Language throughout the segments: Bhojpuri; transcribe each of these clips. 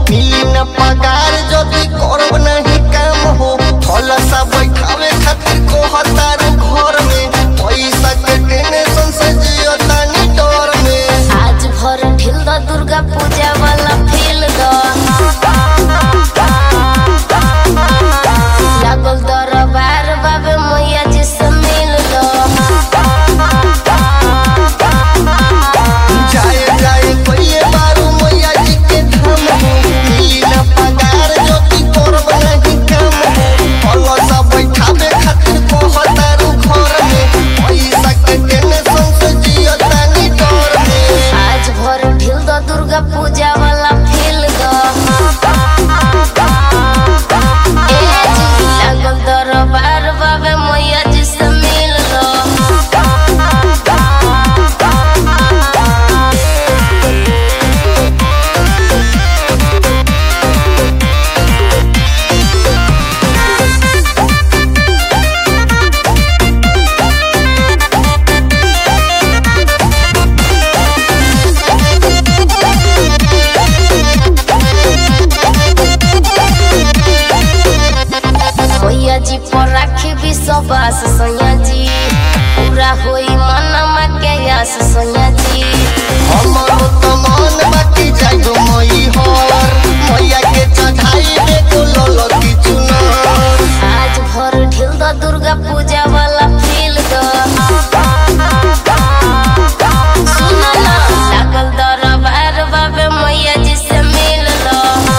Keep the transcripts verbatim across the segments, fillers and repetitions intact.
मिली न पगार जदी करब नहीं काम हो थलसा बैठावे खातिर कहतारू घर में पैसा के टेंशन से जियो तानी डर में। आज भर ढिल द दुर्गा पूजा वाला फील द लागल दरबार बाबे मैया जी से मिल द जाए जाए पहिले बारू मैया जी के धाम हो मिली न पगार जदी करब नहीं काम हो थलसा बैठावे खातिर कहतारू घर में पैसा के टेंशन से जियो तानी डर में। आज भर ढिल द दुर्गा पूजा वाला फील द ए जी लागल दरबार बाबे मैया जी से मिल द मैया जी पर राखी विश्वास सैया जी पूरा होई मनमा के आस सैया जी। हमरो त मन बाकी जाइबो मई हर मैया के चढ़ाई दे को ललकी चुनर। आज भर ढिल द दुर्गा पूजा वाला फील द सुन ना लागल दरबार बाबे मैया जी से मिल द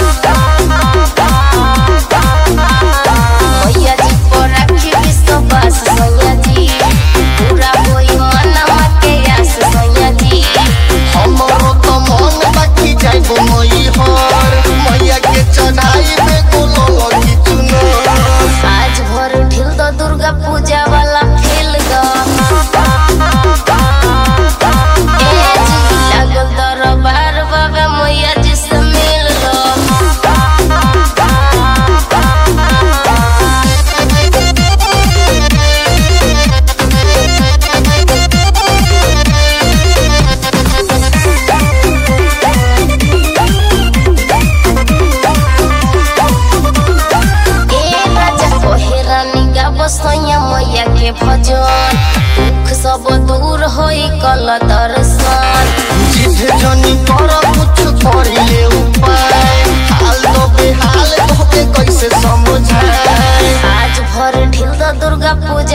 मैया जी पर राखी विश्वास सैया जी पूरा होई मनमा के आस सैया जी। हमरो त मन बाकी जाइबो मई हर मैया के चढ़ाई दे को ललकी चुनर। आज भर ढिल द दुर्गा पूजा वाला फील द ए जी लागल दरबार बाबे मैया जी से मिल द ए राजा कोहे रानी गाबो सैया मैया के भजन दुख सब दूर होई कल दर्शन। जिद जनी कर कुछ करिले उपाय हाल तो बेहाल होके कैसे समझाए। आज भर ढिल द दुर्गा पूजा